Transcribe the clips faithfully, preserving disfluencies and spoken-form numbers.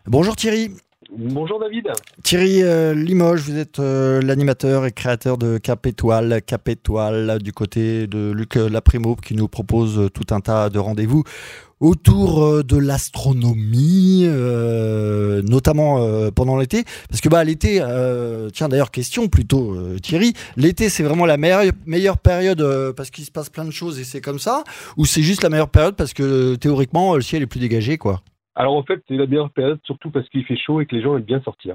Bonjour Thierry. Bonjour David. Thierry euh, Limoges, vous êtes euh, l'animateur et créateur de Cap Étoile. Cap Étoile, du côté de Luc Laprimo, qui nous propose euh, tout un tas de rendez-vous autour euh, de l'astronomie, euh, notamment euh, pendant l'été. Parce que bah, l'été, euh, tiens d'ailleurs question plutôt euh, Thierry, l'été c'est vraiment la meilleure, meilleure période euh, parce qu'il se passe plein de choses et c'est comme ça, ou c'est juste la meilleure période parce que théoriquement le ciel est plus dégagé quoi? Alors en fait, c'est la meilleure période, surtout parce qu'il fait chaud et que les gens aiment bien sortir.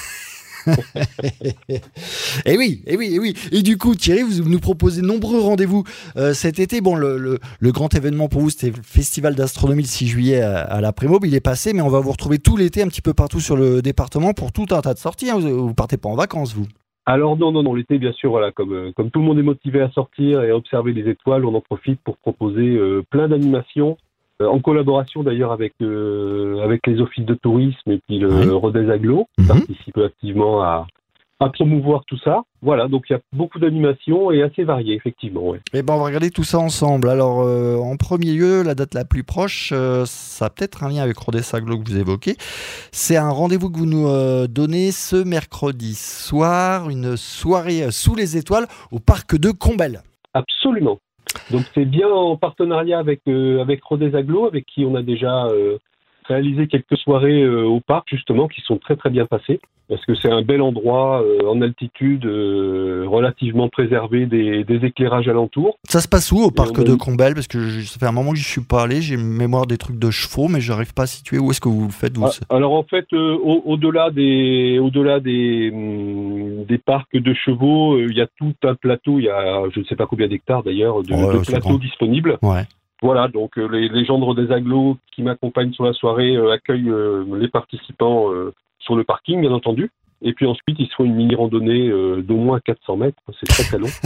Et oui, et oui, et oui. Et du coup, Thierry, vous nous proposez de nombreux rendez-vous euh, cet été. Bon, le, le, le grand événement pour vous, c'était le Festival d'astronomie le six juillet à, à la Prémob. Il est passé, mais on va vous retrouver tout l'été un petit peu partout sur le département pour tout un tas de sorties. Hein. Vous, vous partez pas en vacances, vous? Alors non, non, non, l'été, bien sûr, voilà, comme, euh, comme tout le monde est motivé à sortir et à observer les étoiles, on en profite pour proposer euh, plein d'animations, euh, en collaboration d'ailleurs avec, euh, avec les offices de tourisme et puis le Ouais. Rodez Aglo, qui Mhm. participe activement à, à promouvoir tout ça. Voilà, donc il y a beaucoup d'animations et assez variées, effectivement. Ouais. Eh ben, on va regarder tout ça ensemble. Alors, euh, en premier lieu, la date la plus proche, euh, ça a peut-être un lien avec Rodez Aglo que vous évoquez. C'est un rendez-vous que vous nous euh, donnez ce mercredi soir, une soirée euh, sous les étoiles au parc de Combel. Absolument. Donc c'est bien en partenariat avec, euh, avec Rodez Aglo, avec qui on a déjà euh, réalisé quelques soirées euh, au parc, justement, qui sont très très bien passées. Parce que c'est un bel endroit euh, en altitude, euh, relativement préservé des, des éclairages alentours. Ça se passe où au Et parc on a de eu- Combel? Parce que je- ça fait un moment que je suis pas allé, j'ai une mémoire des trucs de chevaux, mais j'arrive pas à situer où est-ce que vous le faites, vous. Ah, alors en fait, euh, au- au-delà des, au-delà des, hum, des parcs de chevaux, euh, il y a tout un plateau, il y a je ne sais pas combien d'hectares d'ailleurs, de, Ouais, de c'est plateaux grand. disponibles. Ouais. Voilà, donc euh, les, les gens de Rodez Aglo qui m'accompagnent sur la soirée euh, accueillent euh, les participants euh, sur le parking, bien entendu. Et puis ensuite, ils se font une mini-randonnée euh, d'au moins quatre cents mètres. C'est très très long.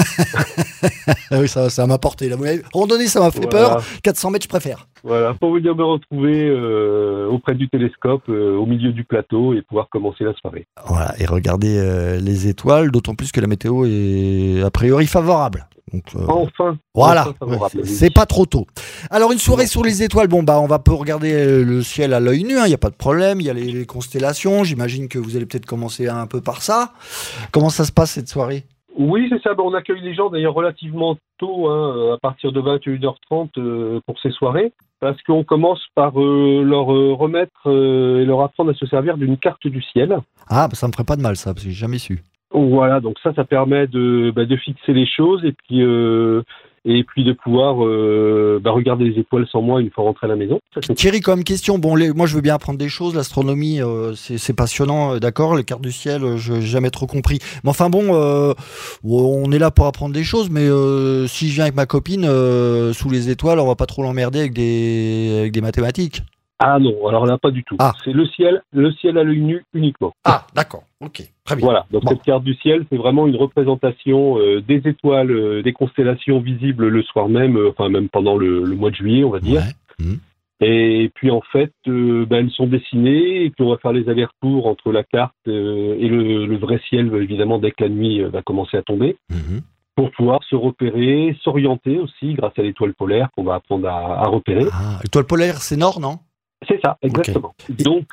Ah oui, ça, ça m'a porté. Là. Vous m'avez- Randonnée, ça m'a fait Voilà, peur. quatre cents mètres, je préfère. voilà. Pour venir me retrouver euh, auprès du télescope, euh, au milieu du plateau et pouvoir commencer la soirée. Voilà, et regardez euh, les étoiles, d'autant plus que la météo est a priori favorable. Donc, euh, Enfin, voilà, enfin favorable. ouais, Oui. c'est pas trop tôt. Alors une soirée Non. sur les étoiles, bon bah on va pas regarder euh, le ciel à l'œil nu, il n'y a pas de problème, il y a les, les constellations, j'imagine que vous allez peut-être commencer un peu par ça. Comment ça se passe cette soirée? Oui, c'est ça. Bon, on accueille les gens d'ailleurs relativement tôt, hein, à partir de vingt et une heures trente euh, pour ces soirées, parce qu'on commence par euh, leur euh, remettre euh, et leur apprendre à se servir d'une carte du ciel. Ah, bah, ça me ferait pas de mal ça, parce que j'ai jamais su. Voilà, donc ça, ça permet de, bah, de fixer les choses et puis, euh, et puis de pouvoir euh, bah, regarder les étoiles sans moi une fois rentré à la maison. Ça, c'est- Thierry, comme question, bon, les- moi je veux bien apprendre des choses, l'astronomie euh, c'est c'est passionnant, euh, d'accord, les cartes du ciel, euh, je n'ai jamais trop compris. Mais enfin bon, euh, on est là pour apprendre des choses, mais euh, si je viens avec ma copine euh, sous les étoiles, on va pas trop l'emmerder avec des, avec des mathématiques. Ah non, alors là, pas du tout. Ah. C'est le ciel, le ciel à l'œil nu uniquement. Ah, d'accord, ok, très bien. Voilà, donc Bon. cette carte du ciel, c'est vraiment une représentation euh, des étoiles, euh, des constellations visibles le soir même, euh, enfin même pendant le, le mois de juillet, on va dire. Ouais. Mhm. Et puis en fait, euh, ben, elles sont dessinées et puis on va faire les allers-retours entre la carte euh, et le, le vrai ciel, évidemment, dès que la nuit euh, va commencer à tomber, Mhm. pour pouvoir se repérer, s'orienter aussi grâce à l'étoile polaire qu'on va apprendre à, à repérer. Ah, l'étoile polaire, c'est Nord, non? C'est ça, exactement. Donc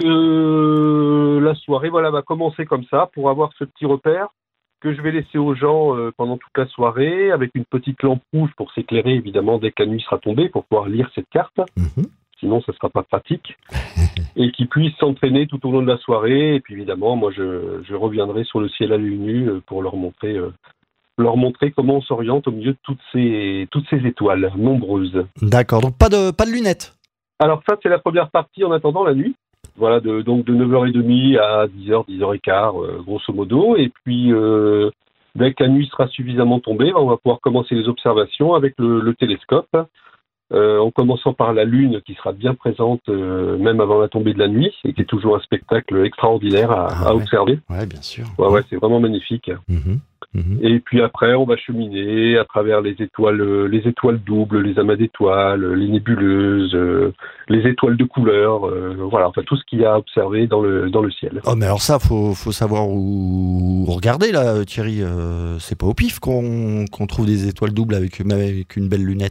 euh, la soirée voilà, va commencer comme ça pour avoir ce petit repère que je vais laisser aux gens euh, pendant toute la soirée avec une petite lampe rouge pour s'éclairer évidemment dès que la nuit sera tombée pour pouvoir lire cette carte. Mhm. Sinon ce ne sera pas pratique. Et qui puissent s'entraîner tout au long de la soirée. Et puis évidemment, moi je, je reviendrai sur le ciel à l'œil nu euh, pour leur montrer, euh, leur montrer comment on s'oriente au milieu de toutes ces, toutes ces étoiles nombreuses. D'accord, donc pas de, pas de lunettes. Alors ça, c'est la première partie en attendant la nuit. Voilà, de, donc de neuf heures trente à dix heures, dix heures quinze, euh, grosso modo. Et puis, euh, dès que la nuit sera suffisamment tombée, on va pouvoir commencer les observations avec le, le télescope, euh, en commençant par la Lune, qui sera bien présente euh, même avant la tombée de la nuit, et qui est toujours un spectacle extraordinaire à, Ah à ouais. observer. Ouais, bien sûr. Ouais, ouais, c'est vraiment magnifique. Mhm. Mhm. Et puis après, on va cheminer à travers les étoiles, euh, les étoiles doubles, les amas d'étoiles, euh, les nébuleuses, euh, les étoiles de couleur, euh, voilà, enfin tout ce qu'il y a à observer dans le dans le ciel. Oh, mais alors ça, faut, faut savoir où regarder là, Thierry. Euh, c'est pas au pif qu'on qu'on trouve des étoiles doubles avec, même avec une belle lunette.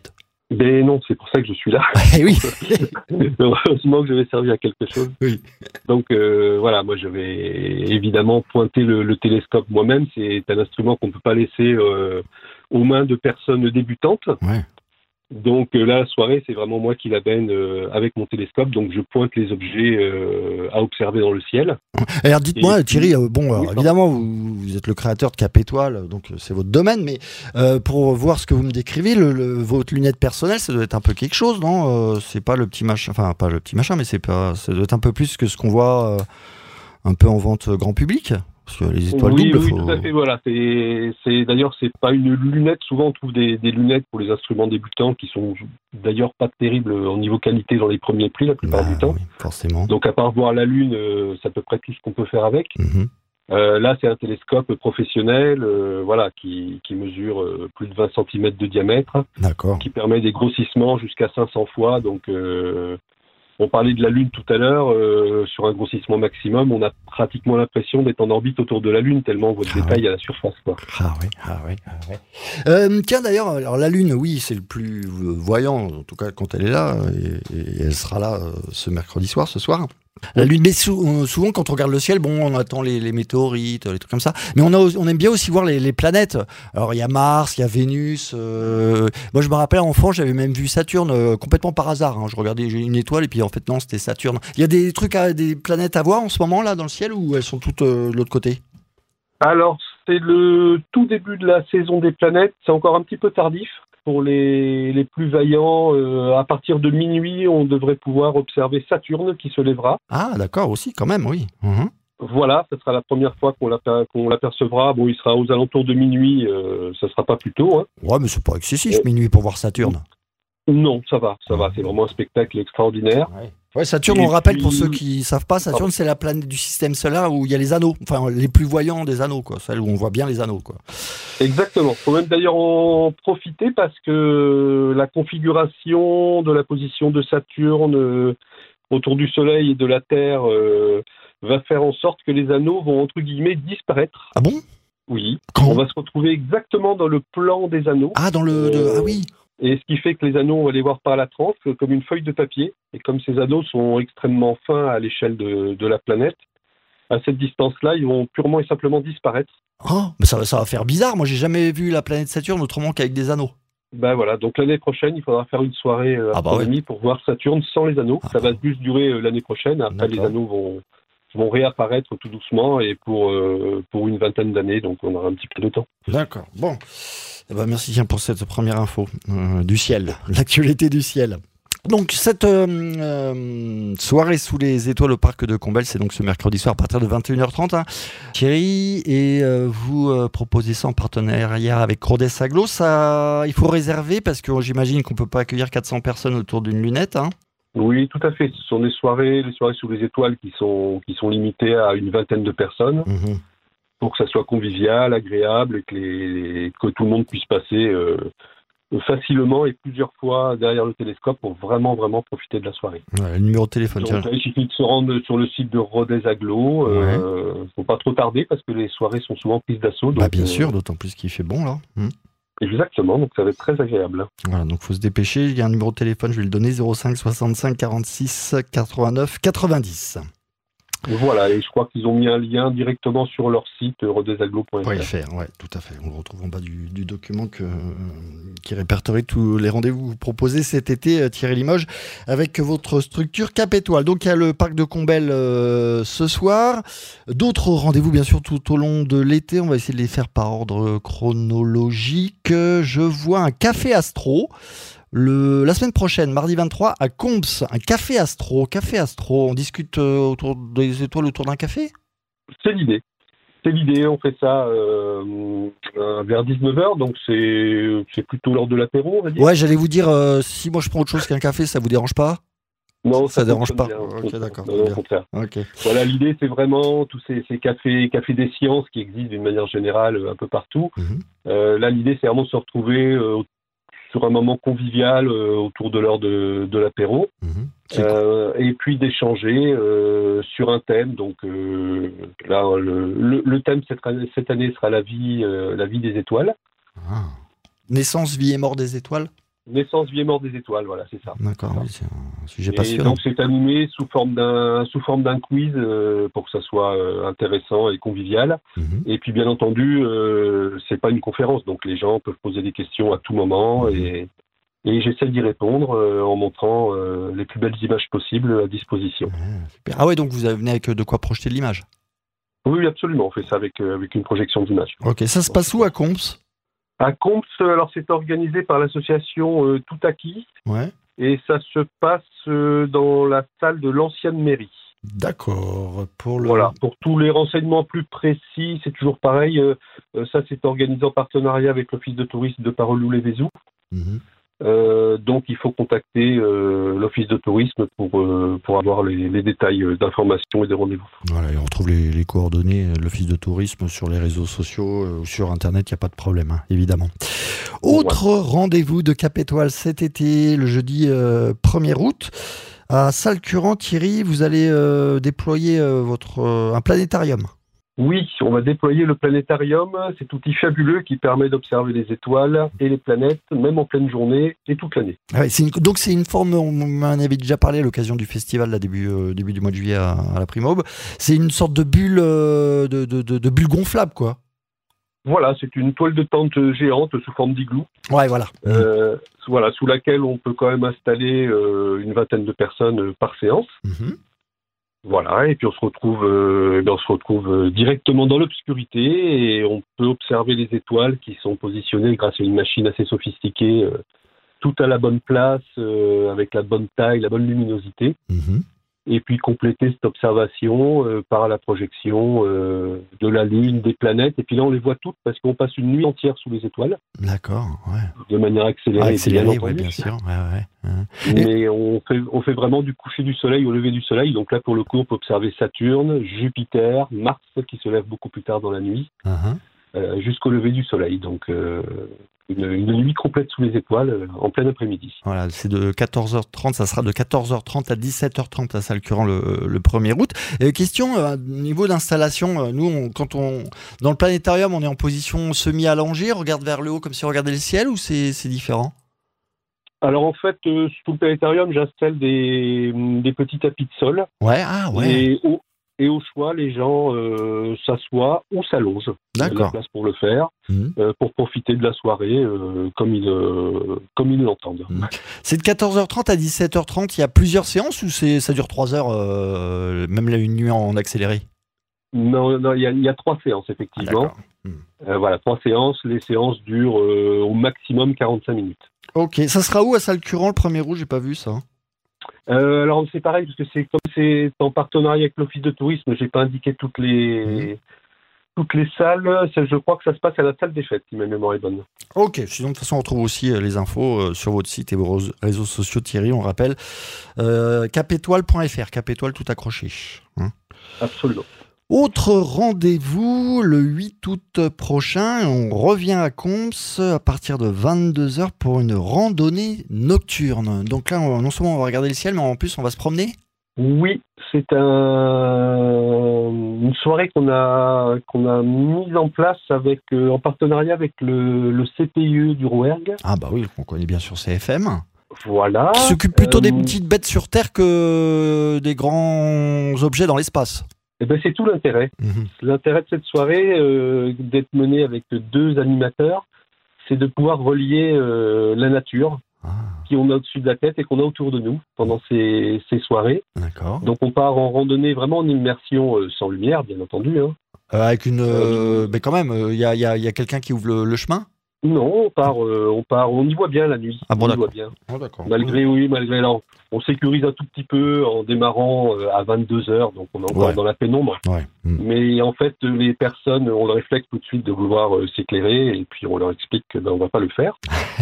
Mais non, c'est pour ça que je suis là. Eh oui. Heureusement que je vais servir à quelque chose. Oui. Donc euh, voilà, moi je vais évidemment pointer le, le télescope moi-même. C'est un instrument qu'on ne peut pas laisser euh, aux mains de personnes débutantes. Ouais. Donc euh, là, la soirée, c'est vraiment moi qui la baigne euh, avec mon télescope. Donc je pointe les objets euh, à observer dans le ciel. Alors dites-moi, Et- Thierry, euh, bon, alors, Oui, pardon. évidemment, vous, vous êtes le créateur de Cap Étoile, donc euh, c'est votre domaine, mais euh, pour voir ce que vous me décrivez, le, le- votre lunette personnelle, ça doit être un peu quelque chose, non Euh, C'est pas le petit machin, enfin pas le petit machin, mais c'est pas, ça doit être un peu plus que ce qu'on voit euh, un peu en vente grand public. Parce que les étoiles Oui, doubles, oui, faut... tout à fait. Voilà, c'est, c'est d'ailleurs c'est pas une lunette. Souvent, on trouve des, des lunettes pour les instruments débutants qui sont d'ailleurs pas terribles au niveau qualité dans les premiers prix la plupart Bah, du temps. oui, forcément. Donc, à part voir la lune, euh, c'est à peu près tout ce qu'on peut faire avec. Mhm. Euh, là, c'est un télescope professionnel, euh, voilà, qui, qui mesure euh, plus de vingt centimètres de diamètre, D'accord. qui permet des grossissements jusqu'à cinq cents fois. Donc, euh, on parlait de la Lune tout à l'heure. Euh, sur un grossissement maximum, on a pratiquement l'impression d'être en orbite autour de la Lune, tellement on voit de Ah détails à la surface, quoi. Ah oui, ah oui, ah oui. Euh, tiens d'ailleurs, alors la Lune, oui, c'est le plus euh, voyant, en tout cas quand elle est là, et, et elle sera là euh, ce mercredi soir, ce soir. La Lune, mais sou- euh, souvent quand on regarde le ciel, bon, on attend les, les météorites, les trucs comme ça, mais on, a, aussi- on aime bien aussi voir les, les planètes. Alors il y a Mars, il y a Vénus. euh, Moi je me rappelle enfant, j'avais même vu Saturne euh, complètement par hasard. hein. Je regardais j'ai une étoile et puis en fait non, c'était Saturne. Il y a des trucs, à, des planètes à voir en ce moment là dans le ciel ou elles sont toutes euh, de l'autre côté? Alors, c'est le tout début de la saison des planètes. C'est encore un petit peu tardif. Pour les, les plus vaillants, euh, à partir de minuit, on devrait pouvoir observer Saturne qui se lèvera. Ah d'accord aussi quand même, oui. Mhm. Voilà, ce sera la première fois qu'on l'aper- qu'on l'apercevra. Bon, il sera aux alentours de minuit, euh, ça sera pas plus tôt, hein. Ouais, mais c'est pas excessif, Euh, minuit pour voir Saturne. Non, ça va, ça va. C'est vraiment un spectacle extraordinaire. Ouais. Ouais, Saturne, Et on rappelle puis- pour ceux qui savent pas, Saturne c'est la planète du système solaire où il y a les anneaux, enfin les plus voyants des anneaux, quoi, celle où on voit bien les anneaux, quoi. Exactement. Faut même d'ailleurs en profiter parce que la configuration de la position de Saturne euh, autour du Soleil et de la Terre euh, va faire en sorte que les anneaux vont entre guillemets disparaître. Ah bon? Oui. Quand? On va se retrouver exactement dans le plan des anneaux. Ah dans le, de- ah oui. Et ce qui fait que les anneaux, on va les voir par la tranche, comme une feuille de papier. Et comme ces anneaux sont extrêmement fins à l'échelle de, de la planète, à cette distance-là, ils vont purement et simplement disparaître. Oh, mais ça, va- ça va faire bizarre. Moi, j'ai jamais vu la planète Saturne autrement qu'avec des anneaux. Ben voilà, donc l'année prochaine, il faudra faire une soirée euh, Ah bah astronomie pour voir Saturne sans les anneaux. Ah Ça bah. va juste durer euh, l'année prochaine. Après, les D'accord. anneaux vont, vont réapparaître tout doucement et pour, euh, pour une vingtaine d'années, donc on aura un petit peu de temps. D'accord. Bon. Eh ben, merci tiens, pour cette première info euh, du ciel, l'actualité du ciel. Donc cette euh, euh, soirée sous les étoiles au parc de Combel, c'est donc ce mercredi soir à partir de vingt et une heures trente. Hein. Thierry, et euh, vous euh, proposez ça en partenariat avec Rodez Aglo. Ça, il faut réserver parce que j'imagine qu'on peut pas accueillir quatre cents personnes autour d'une lunette. Hein. Oui, tout à fait. Ce sont des soirées, les soirées sous les étoiles qui sont, qui sont limitées à une vingtaine de personnes Mhm. pour que ça soit convivial, agréable et que, les, que tout le monde puisse passer euh, facilement et plusieurs fois derrière le télescope pour vraiment, vraiment profiter de la soirée. Ouais, le numéro de téléphone. Donc, Tiens. il suffit de se rendre sur le site de Rodez Aglo. Il euh, ne faut pas trop tarder parce que les soirées sont souvent prises d'assaut. Bah, donc, bien euh, sûr, d'autant plus qu'il fait bon là. Mhm. Exactement, donc ça va être très agréable. Voilà, donc faut se dépêcher. Il y a un numéro de téléphone, je vais le donner, zéro cinq soixante-cinq quarante-six quatre-vingt-neuf quatre-vingt-dix. Voilà, et je crois qu'ils ont mis un lien directement sur leur site rodezaglo point f r. .fr, ouais, tout à fait. On le retrouve en bas du, du document que, euh, qui répertorie tous les rendez-vous que vous proposez cet été, euh, Thierry Limoges, avec votre structure Cap Étoile. Donc il y a le parc de Combel euh, ce soir. D'autres rendez-vous, bien sûr, tout au long de l'été. On va essayer de les faire par ordre chronologique. Je vois un café astro. Le, la semaine prochaine, mardi vingt-trois, à Combs, un café astro. Café astro, on discute euh, autour des étoiles autour d'un café? C'est l'idée. C'est l'idée, on fait ça euh, euh, vers dix-neuf heures, donc c'est, c'est plutôt l'heure de l'apéro, on va dire. Ouais, j'allais vous dire, euh, si moi je prends autre chose qu'un café, ça vous dérange pas? Non, ça dérange fonctionne pas. bien. Ok, d'accord, Non, non, bien. au contraire. Ok. Voilà, l'idée, c'est vraiment tous ces, ces cafés, cafés des sciences qui existent d'une manière générale euh, un peu partout. Mhm. Euh, là, l'idée, c'est vraiment de se retrouver euh, sur un moment convivial euh, autour de l'heure de, de l'apéro. Mhm. C'est Euh, et puis d'échanger euh, sur un thème. Donc euh, là, le, le, le thème cette, cette année sera la vie, euh, la vie des étoiles. Ah. Naissance, vie et mort des étoiles? Naissance, vie et mort des étoiles, voilà, c'est ça. D'accord, oui, c'est un sujet Et passionnant. donc c'est animé sous forme d'un sous forme d'un quiz euh, pour que ça soit euh, intéressant et convivial. Mhm. Et puis bien entendu, euh, c'est pas une conférence, donc les gens peuvent poser des questions à tout moment Mhm. et, et j'essaie d'y répondre euh, en montrant euh, les plus belles images possibles à disposition. Ouais, super. Ah ouais, donc vous venez avec de quoi projeter de l'image. Oui, oui, absolument, on fait ça avec, euh, avec une projection d'image. Ok, ça se passe où à Comps? À Comps, alors c'est organisé par l'association euh, Tout Acquis. Ouais. Et ça se passe euh, dans la salle de l'ancienne mairie. D'accord. Pour le. Voilà. Pour tous les renseignements plus précis, c'est toujours pareil. Euh, euh, ça, c'est organisé en partenariat avec l'Office de tourisme de Parolou-les-Vézous. Mhm. Euh, donc, il faut contacter euh, l'Office de tourisme pour, euh, pour avoir les, les détails euh, d'informations et de rendez-vous. Voilà, et on retrouve les, les coordonnées de l'Office de tourisme sur les réseaux sociaux euh, ou sur Internet, il n'y a pas de problème, hein, évidemment. Autre rendez-vous de Cap Étoile cet été, le jeudi euh, premier août, à Salcurant, Thierry, vous allez euh, déployer euh, votre, euh, un planétarium. Oui, on va déployer le planétarium, cet outil fabuleux qui permet d'observer les étoiles et les planètes, même en pleine journée et toute l'année. Ah ouais, c'est une, donc c'est une forme, on m'en avait déjà parlé à l'occasion du festival, là, début, euh, début du mois de juillet à, à la Primaube. C'est une sorte de bulle, euh, de, de, de, de bulle gonflable, quoi. Voilà, c'est une toile de tente géante sous forme d'igloo. Ouais, voilà. Euh, voilà, sous laquelle on peut quand même installer euh, une vingtaine de personnes euh, par séance. Mmh. Voilà, et puis on se retrouve, euh, ben on se retrouve euh, directement dans l'obscurité et on peut observer les étoiles qui sont positionnées grâce à une machine assez sophistiquée, euh, tout à la bonne place, euh, avec la bonne taille, la bonne luminosité. Mmh. Et puis compléter cette observation euh, par la projection euh, de la Lune, des planètes. Et puis là, on les voit toutes parce qu'on passe une nuit entière sous les étoiles. D'accord, ouais. De manière accélérée, Ah, accéléré, bien ouais, entendu. bien sûr. Ouais, ouais. Hein. Mais on fait, on fait vraiment du coucher du soleil au lever du soleil. Donc là, pour le coup, on peut observer Saturne, Jupiter, Mars, qui se lève beaucoup plus tard dans la nuit, Uh-huh. euh, jusqu'au lever du soleil. Donc euh, une, une nuit complète sous les étoiles euh, en plein après-midi. Voilà, c'est de quatorze heures trente, ça sera de quatorze heures trente à dix-sept heures trente à Salcurant le, le premier août. Et question, euh, niveau d'installation, euh, nous, on, quand on dans le planétarium, on est en position semi-allongée, on regarde vers le haut comme si on regardait le ciel, ou c'est, c'est différent? Alors en fait, euh, sous le planétarium, j'installe des, des petits tapis de sol. Ouais, ah ouais. Et au, et au choix, les gens euh, s'assoient ou s'allongent. Il y a de la D'accord. place pour le faire, Mmh. euh, pour profiter de la soirée euh, comme ils euh, comme ils l'entendent. Mmh. C'est de quatorze heures trente à dix-sept heures trente, il y a plusieurs séances ou c'est, ça dure trois heures, euh, même là, une nuit en accéléré? Non, non, il y a, il y a trois séances Ah, effectivement. d'accord. Mmh. Euh, voilà, trois séances. Les séances durent euh, au maximum quarante-cinq minutes. Ok, ça sera où à Salcurant le premier août? J'ai pas vu ça. Euh, alors c'est pareil parce que c'est comme c'est en partenariat avec l'Office de tourisme, j'ai pas indiqué toutes les Mmh. toutes les salles. C'est- Je crois que ça se passe à la salle des fêtes, si ma mémoire est bonne. Ok, sinon de toute façon on retrouve aussi euh, les infos euh, sur votre site et vos réseaux- réseaux sociaux, Thierry, on rappelle euh, capétoile point f r, capétoile tout accroché. Hein. Absolument. Autre rendez-vous le huit août prochain, on revient à Comps à partir de vingt-deux heures pour une randonnée nocturne. Donc là, on- non seulement on va regarder le ciel, mais en plus on va se promener. Oui, c'est un, une soirée qu'on a qu'on a mise en place avec euh, en partenariat avec le, le C P I E du Rouergue. Ah bah oui, on connaît bien sur C F M. Voilà. Qui s'occupe plutôt Euh, des petites bêtes sur Terre que des grands objets dans l'espace. Eh ben, c'est tout l'intérêt. Mhm. L'intérêt de cette soirée, euh, d'être menée avec deux animateurs, c'est de pouvoir relier euh, la nature Ah, qu'on a au-dessus de la tête et qu'on a autour de nous pendant ces, ces soirées. d'accord. Donc on part en randonnée vraiment en immersion euh, sans lumière, bien entendu. Hein. Euh, avec une, Euh, euh, mais quand même, il y a, y a- y a quelqu'un qui ouvre le, le chemin. Non, on part, euh, on part, on y voit bien la nuit. Ah bon, on y d'accord. voit bien. Oh, d'accord. Malgré, oui, malgré là, on, on sécurise un tout petit peu en démarrant euh, à vingt-deux heures, donc on est encore Ouais. dans la pénombre. Ouais. Mm. Mais en fait, les personnes ont le réflexe tout de suite de vouloir euh, s'éclairer, et puis on leur explique que ben, on va pas le faire.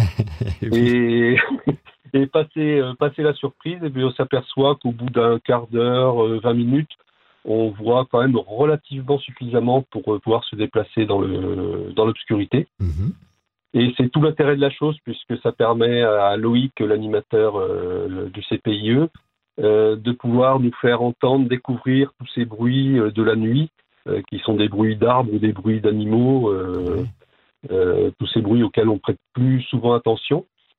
Et, et passer, euh, passer la surprise, et puis on s'aperçoit qu'au bout d'un quart d'heure, euh, vingt minutes, on voit quand même relativement suffisamment pour euh, pouvoir se déplacer dans le dans l'obscurité. Mhm. Et c'est tout l'intérêt de la chose, puisque ça permet à Loïc, l'animateur euh, du C P I E, euh, de pouvoir nous faire entendre, découvrir tous ces bruits euh, de la nuit, euh, qui sont des bruits d'arbres ou des bruits d'animaux, euh, Ouais. euh, tous ces bruits auxquels on prête plus souvent attention.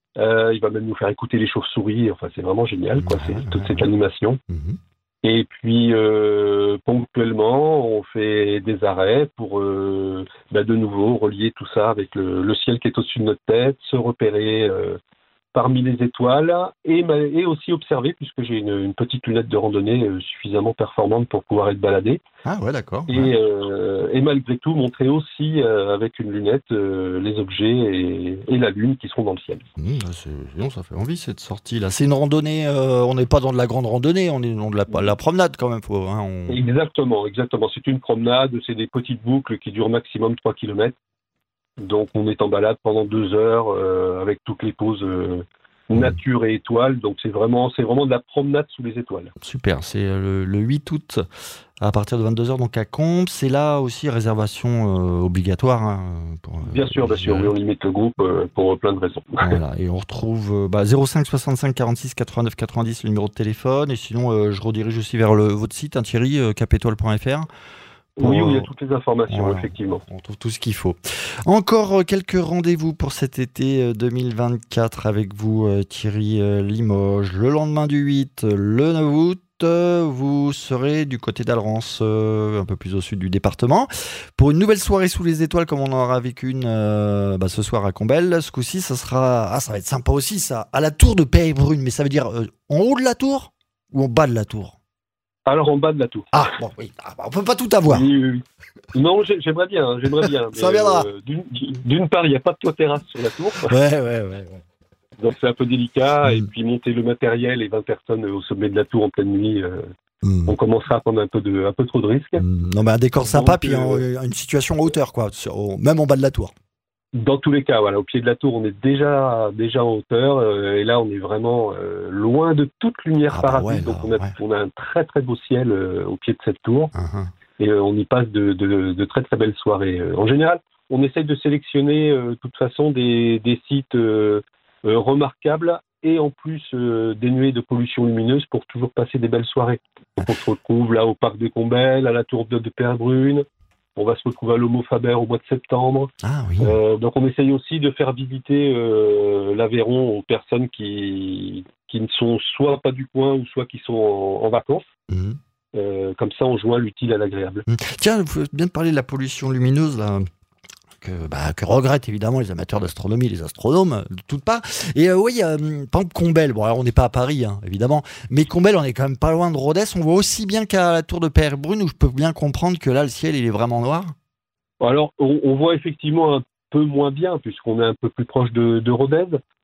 Euh, il va même nous faire écouter les chauves-souris. Enfin, c'est vraiment génial, quoi. C'est toute cette animation. Mmh. Et puis, euh, ponctuellement, on fait des arrêts pour, euh, bah, de nouveau, relier tout ça avec le, le ciel qui est au-dessus de notre tête, se repérer euh, parmi les étoiles et, et aussi observer, puisque j'ai une, une petite lunette de randonnée euh, suffisamment performante pour pouvoir être baladé. Ah ouais, d'accord. Et, Ouais. euh, et malgré tout, montrer aussi euh, avec une lunette euh, les objets et, et la lune qui sont dans le ciel. Mmh, c'est, non, ça fait envie cette sortie là. C'est une randonnée, euh, on n'est pas dans de la grande randonnée, on est dans de la, la promenade quand même. Faut, hein, on... Exactement, exactement. C'est une promenade, c'est des petites boucles qui durent maximum trois kilomètres. Donc on est en balade pendant deux heures euh, avec toutes les pauses euh, nature et étoiles. Donc c'est vraiment, c'est vraiment de la promenade sous les étoiles. Super, c'est le, le huit août à partir de vingt-deux heures donc à Comps. C'est là aussi réservation euh, obligatoire. Hein, pour, euh, bien sûr, bien sûr. Oui, on limite le groupe euh, pour plein de raisons. Voilà, et on retrouve euh, bah, zéro cinq soixante-cinq quarante-six quatre-vingt-neuf quatre-vingt-dix le numéro de téléphone. Et sinon, euh, je redirige aussi vers le, votre site, hein, Thierry, euh, capétoile point f r. Pour, oui, où il y a toutes les informations, voilà, effectivement. On trouve tout ce qu'il faut. Encore quelques rendez-vous pour cet été deux mille vingt-quatre avec vous, Thierry Limoges. Le lendemain du huit, le neuf août, vous serez du côté d'Alrance, un peu plus au sud du département, pour une nouvelle soirée sous les étoiles, comme on en aura vécu une euh, bah, ce soir à Combel. Ce coup-ci, ça sera, ah, ça va être sympa aussi, ça, à la tour de Peyrebrune. Mais ça veut dire euh, en haut de la tour ou en bas de la tour? Alors en bas de la tour. Ah, bon, oui, ah, bah, on peut pas tout avoir. Oui, oui, oui. Non, j'aimerais bien, j'aimerais bien. Ça viendra. Euh, d'une, d'une part, il n'y a pas de toit terrasse sur la tour. Ouais, ouais, ouais. ouais. Donc c'est un peu délicat. Mmh. Et puis monter le matériel et vingt personnes au sommet de la tour en pleine nuit, euh, mmh. on commencera à prendre un peu, de, un peu trop de risques. Mmh. Non, mais un décor sympa, Donc, puis euh, un, une situation en hauteur, quoi, sur, au, même en bas de la tour. Dans tous les cas, voilà, au pied de la tour, on est déjà, déjà en hauteur. Euh, et là, on est vraiment euh, loin de toute lumière Ah par bah avis. ouais, donc là, on, a, ouais. on a un très très beau ciel euh, au pied de cette tour. Uh-huh. Et euh, on y passe de, de, de très très belles soirées. Euh, en général, on essaye de sélectionner euh, de toute façon des, des sites euh, euh, remarquables et en plus euh, dénués de pollution lumineuse pour toujours passer des belles soirées. Donc on se retrouve là au parc de Combel, à la tour de, de Peyrebrune. On va se retrouver à l'Homo Faber au mois de septembre. Ah oui. Euh, donc on essaye aussi de faire visiter euh, l'Aveyron aux personnes qui, qui ne sont soit pas du coin ou soit qui sont en, en vacances. Mmh. Euh, comme ça, on joint l'utile à l'agréable. Mmh. Tiens, vous bien de parler de la pollution lumineuse, là, que, bah, que regrettent évidemment les amateurs d'astronomie, les astronomes, de toutes parts. Et euh, oui, euh, par exemple, Combel, bon, alors on n'est pas à Paris, hein, évidemment, mais Combel, on est quand même pas loin de Rodez. On voit aussi bien qu'à la tour de Peyrebrune, où je peux bien comprendre que là, le ciel, il est vraiment noir. Alors, on, on voit effectivement un peu moins bien, puisqu'on est un peu plus proche de, de Rodez.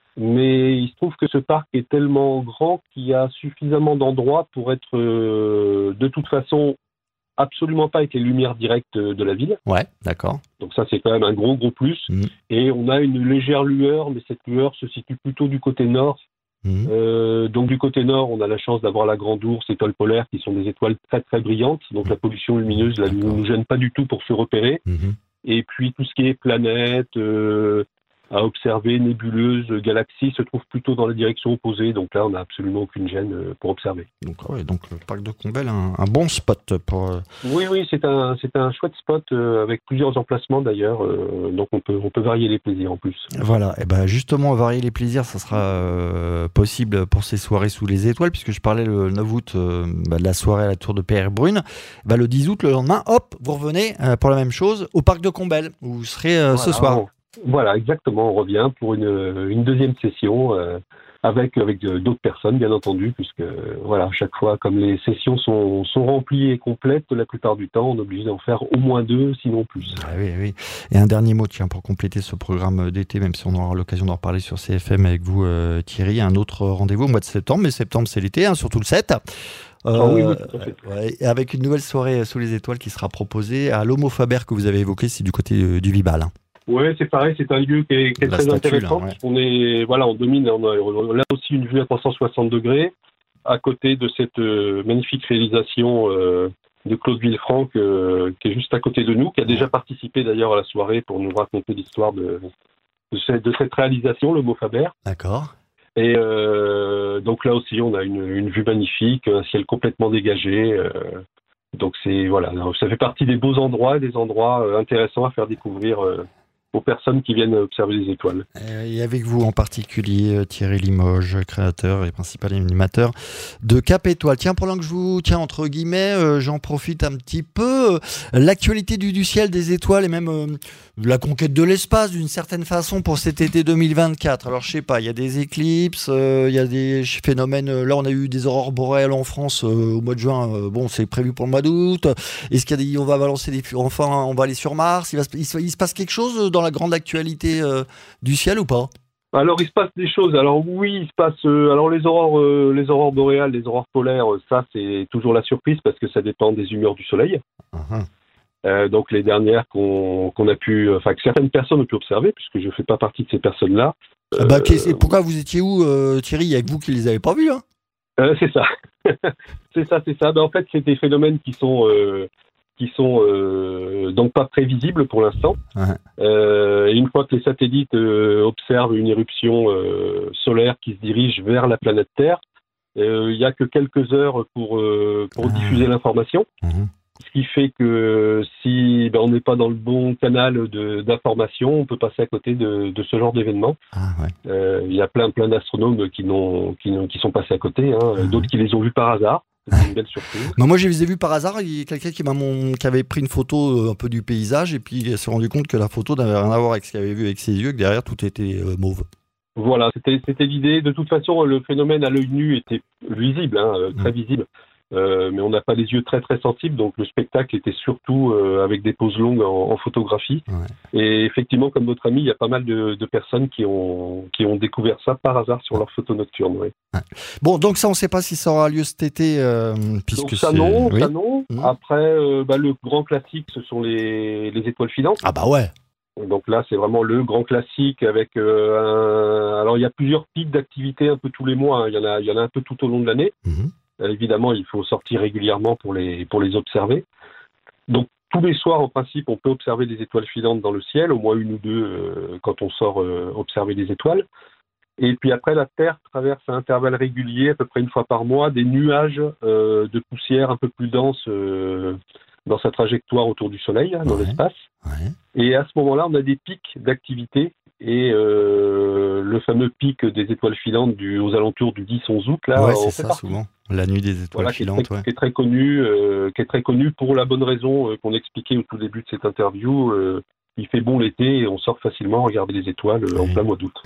Mais il se trouve que ce parc est tellement grand qu'il y a suffisamment d'endroits pour être euh, de toute façon absolument pas avec les lumières directes de la ville. Ouais, d'accord. Donc ça, c'est quand même un gros, gros plus. Mmh. Et on a une légère lueur, mais cette lueur se situe plutôt du côté nord. Mmh. Euh, donc du côté nord, on a la chance d'avoir la Grande Ourse, étoiles polaires, qui sont des étoiles très, très brillantes. Donc mmh. la pollution lumineuse ne nous gêne pas du tout pour se repérer. Mmh. Et puis tout ce qui est planètes, euh, à observer, nébuleuses, galaxies, se trouve plutôt dans la direction opposée. Donc là, on n'a absolument aucune gêne pour observer. Donc, ouais, donc le parc de Combel, un, un bon spot pour... Euh... Oui, oui, c'est un, c'est un chouette spot euh, avec plusieurs emplacements d'ailleurs. Euh, donc on peut, on peut varier les plaisirs en plus. Voilà, et ben justement, varier les plaisirs, ça sera euh, possible pour ces soirées sous les étoiles, puisque je parlais le neuf août euh, bah, de la soirée à la tour de Peyrebrune. Bah, le dix août, le lendemain, hop, vous revenez euh, pour la même chose au parc de Combel, où vous serez euh, voilà, ce soir. On... Voilà, exactement. On revient pour une, une deuxième session euh, avec, avec d'autres personnes, bien entendu, puisque voilà, chaque fois, comme les sessions sont, sont remplies et complètes, la plupart du temps, on est obligé d'en faire au moins deux, sinon plus. Ah oui, oui. Et un dernier mot, tiens, pour compléter ce programme d'été, même si on aura l'occasion d'en reparler sur C F M avec vous, euh, Thierry, un autre rendez-vous au mois de septembre, mais septembre, c'est l'été, hein, surtout le sept. Euh, ah oui, oui, tout à fait. Ouais, avec une nouvelle soirée sous les étoiles qui sera proposée à l'Homo Faber que vous avez évoqué, c'est du côté euh, du Vibal. Hein. Oui, c'est pareil, c'est un lieu qui est, qui est très statue, intéressant. Là, ouais. On est, voilà, on domine, on a là aussi une vue à trois cent soixante degrés, à côté de cette euh, magnifique réalisation euh, de Claude Villefranc, euh, qui est juste à côté de nous, qui a déjà participé d'ailleurs à la soirée pour nous raconter l'histoire de, de, cette, de cette réalisation, le mot Faber. D'accord. Et euh, donc là aussi, on a une, une vue magnifique, un ciel complètement dégagé. Euh, donc c'est voilà, ça fait partie des beaux endroits, des endroits euh, intéressants à faire découvrir. Euh, aux personnes qui viennent observer les étoiles. Et avec vous en particulier, Thierry Limoges, créateur et principal animateur de Cap Étoile. Tiens, pendant que je vous tiens entre guillemets, euh, j'en profite un petit peu. L'actualité du, du ciel, des étoiles et même euh, la conquête de l'espace d'une certaine façon pour cet été deux mille vingt-quatre. Alors je sais pas, il y a des éclipses, euh, il y a des phénomènes. Là, on a eu des aurores boréales en France euh, au mois de juin. Euh, bon, c'est prévu pour le mois d'août. Est-ce qu'il y a des, on va balancer des, enfin, on va aller sur Mars. Il, va se, il, se, il se passe quelque chose dans la grande actualité euh, du ciel ou pas? Alors il se passe des choses. Alors oui, il se passe. Euh, alors les aurores, euh, les aurores boréales, les aurores polaires, euh, ça c'est toujours la surprise parce que ça dépend des humeurs du soleil. Uh-huh. Euh, donc les dernières qu'on, qu'on a pu, enfin que certaines personnes ont pu observer, puisque je ne fais pas partie de ces personnes-là. Euh, bah, et pourquoi vous étiez où, euh, Thierry? Il y a que vous qui les avez pas vus, hein? euh, C'est ça, c'est ça, c'est ça. Ben, en fait, c'est des phénomènes qui sont euh, qui sont euh, donc pas prévisibles pour l'instant. Uh-huh. Euh, et une fois que les satellites euh, observent une éruption euh, solaire qui se dirige vers la planète Terre, euh, il y a que quelques heures pour euh, pour uh-huh. diffuser l'information. Uh-huh. Ce qui fait que si ben, on n'est pas dans le bon canal de, d'information, on peut passer à côté de, de ce genre d'événement. Ah, ouais. euh, il y a plein, plein d'astronomes qui, n'ont, qui, n'ont, qui sont passés à côté, hein, ah, d'autres qui les ont vus par hasard. C'est une belle surprise. Non, moi, je les ai vus par hasard. Il y a quelqu'un qui, m'a mon, qui avait pris une photo un peu du paysage et puis il s'est rendu compte que la photo n'avait rien à voir avec ce qu'il avait vu avec ses yeux, que derrière, tout était euh, mauve. Voilà, c'était, c'était l'idée. De toute façon, le phénomène à l'œil nu était visible, hein, très mmh. visible. Euh, mais on n'a pas les yeux très très sensibles, donc le spectacle était surtout euh, avec des pauses longues en, en photographie. Ouais. Et effectivement, comme votre ami, il y a pas mal de, de personnes qui ont, qui ont découvert ça par hasard sur leurs photos nocturnes. Ouais. Ouais. Bon, donc ça, on ne sait pas si ça aura lieu cet été, euh, puisque donc ça c'est... non, oui. ça non. Mmh. Après, euh, bah, le grand classique, ce sont les, les étoiles filantes. Ah bah ouais. Donc là, c'est vraiment le grand classique avec euh, un... Alors, il y a plusieurs pics d'activité un peu tous les mois. Hein. Il y en a, il y en a un peu tout au long de l'année. Mmh. Euh, évidemment, il faut sortir régulièrement pour les, pour les observer. Donc, tous les soirs, en principe, on peut observer des étoiles filantes dans le ciel, au moins une ou deux euh, quand on sort euh, observer des étoiles. Et puis après, la Terre traverse à intervalles réguliers, à peu près une fois par mois, des nuages euh, de poussière un peu plus denses euh, dans sa trajectoire autour du Soleil, hein, dans ouais, l'espace. Ouais. Et à ce moment-là, on a des pics d'activité. Et euh, le fameux pic des étoiles filantes du, aux alentours du dix onze août, là, ouais, on c'est fait ça partie. souvent, la nuit des étoiles voilà, filantes, qui est très, ouais. qui est très connu, euh, qui est très connu pour la bonne raison euh, qu'on expliquait au tout début de cette interview. Euh, il fait bon l'été et on sort facilement regarder les étoiles euh, en plein mois d'août.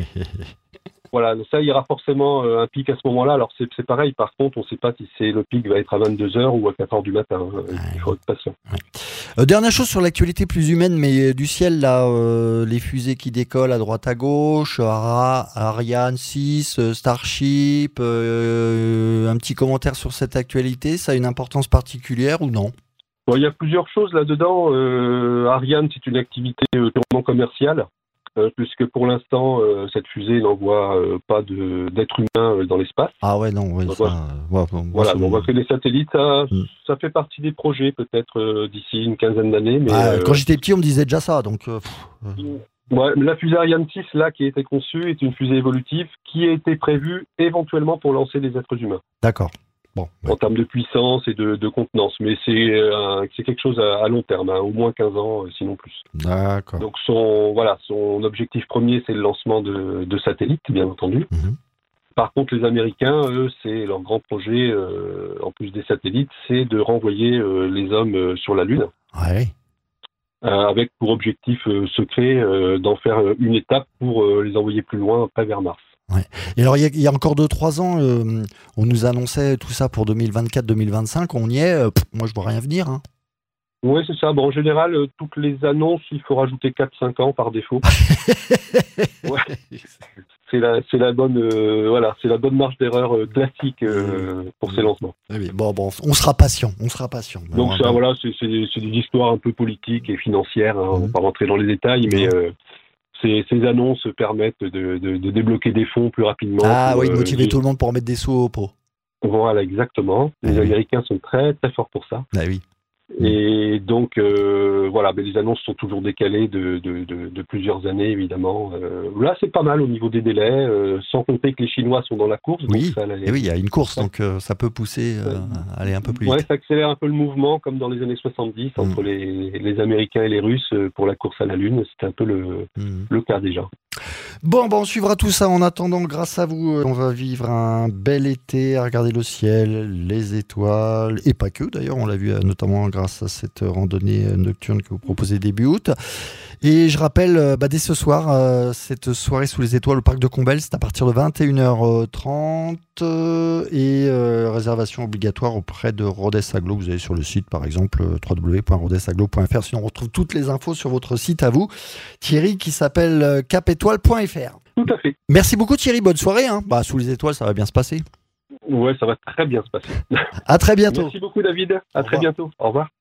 Voilà, ça, il y aura forcément euh, un pic à ce moment-là. Alors, c'est, c'est pareil. Par contre, on ne sait pas si c'est, le pic va être à vingt-deux heures ou à quatre heures du matin. Euh, ouais. Il faut être patient. Ouais. Euh, dernière chose sur l'actualité plus humaine, mais du ciel, là, euh, les fusées qui décollent à droite à gauche, Ara, Ariane six, euh, Starship, euh, un petit commentaire sur cette actualité, ça a une importance particulière ou non? Bon, il y a plusieurs choses là-dedans. Euh, Ariane, c'est une activité euh, purement commerciale. Euh, puisque pour l'instant, euh, cette fusée n'envoie euh, pas de, d'êtres humains euh, dans l'espace. Ah ouais, non, ouais, donc, ça... Ouais, bon, voilà, on voit que les satellites, ça, mm. ça fait partie des projets peut-être euh, d'ici une quinzaine d'années. Mais, ah, euh, quand j'étais petit, on me disait déjà ça, donc... Euh, ouais, la fusée Ariane six, là, qui a été conçue, est une fusée évolutive qui a été prévue éventuellement pour lancer des êtres humains. D'accord. Bon, ouais. En termes de puissance et de, de contenance, mais c'est, euh, c'est quelque chose à, à long terme, hein, au moins quinze ans, euh, sinon plus. D'accord. Donc son, voilà, son objectif premier, c'est le lancement de, de satellites, bien entendu. Mm-hmm. Par contre, les Américains, eux, c'est leur grand projet, euh, en plus des satellites, c'est de renvoyer euh, les hommes euh, sur la Lune. Ouais. Euh, avec pour objectif euh, secret euh, d'en faire une étape pour euh, les envoyer plus loin, après vers Mars. Ouais. Et alors, il y, y a encore deux trois ans, euh, on nous annonçait tout ça pour deux mille vingt-quatre deux mille vingt-cinq. On y est. Euh, pff, moi, je vois rien venir. Hein. Oui, c'est ça. Bon, en général, euh, toutes les annonces, il faut rajouter quatre cinq ans par défaut. Ouais. C'est la, c'est la bonne, euh, voilà, c'est la bonne marge d'erreur euh, classique euh, pour mmh. ces lancements. Oui, bon, bon, on sera patient. On sera patient. Donc ça, voilà, c'est, c'est, c'est des histoires un peu politiques et financières. Hein, mmh. On va pas rentrer dans les détails, mmh. mais. Euh, Ces, ces annonces permettent de, de, de débloquer des fonds plus rapidement. Ah pour, oui, de motiver euh, tout le monde pour mettre des sous au pot. Voilà, exactement. Les ah, Américains oui. sont très très forts pour ça. Ah oui. Et donc, euh, voilà, mais les annonces sont toujours décalées de, de, de, de plusieurs années, évidemment. Euh, là, c'est pas mal au niveau des délais, euh, sans compter que les Chinois sont dans la course. Oui, donc ça, là, et oui, il y a une course, donc euh, ça peut pousser euh, à aller un peu plus vite. Ouais, ça accélère un peu le mouvement, comme dans les années soixante-dix, mmh. entre les, les Américains et les Russes pour la course à la Lune. C'était un peu le, mmh. le cas déjà. Bon, bon, on suivra tout ça. En attendant, grâce à vous, on va vivre un bel été à regarder le ciel, les étoiles, et pas que d'ailleurs. On l'a vu notamment grâce à cette randonnée nocturne que vous proposez début août. Et je rappelle, bah, dès ce soir, euh, cette soirée sous les étoiles au parc de Combelle, c'est à partir de vingt et une heures trente euh, et euh, réservation obligatoire auprès de Rodez Aglo. Vous allez sur le site, par exemple, w w w point rodez aglo point f r. Sinon, on retrouve toutes les infos sur votre site à vous, Thierry, qui s'appelle cap étoile point f r. Tout à fait. Merci beaucoup, Thierry. Bonne soirée. Hein. Bah, sous les étoiles, ça va bien se passer. Ouais, ça va très bien se passer. À très bientôt. Merci beaucoup, David. À très bientôt. Au revoir.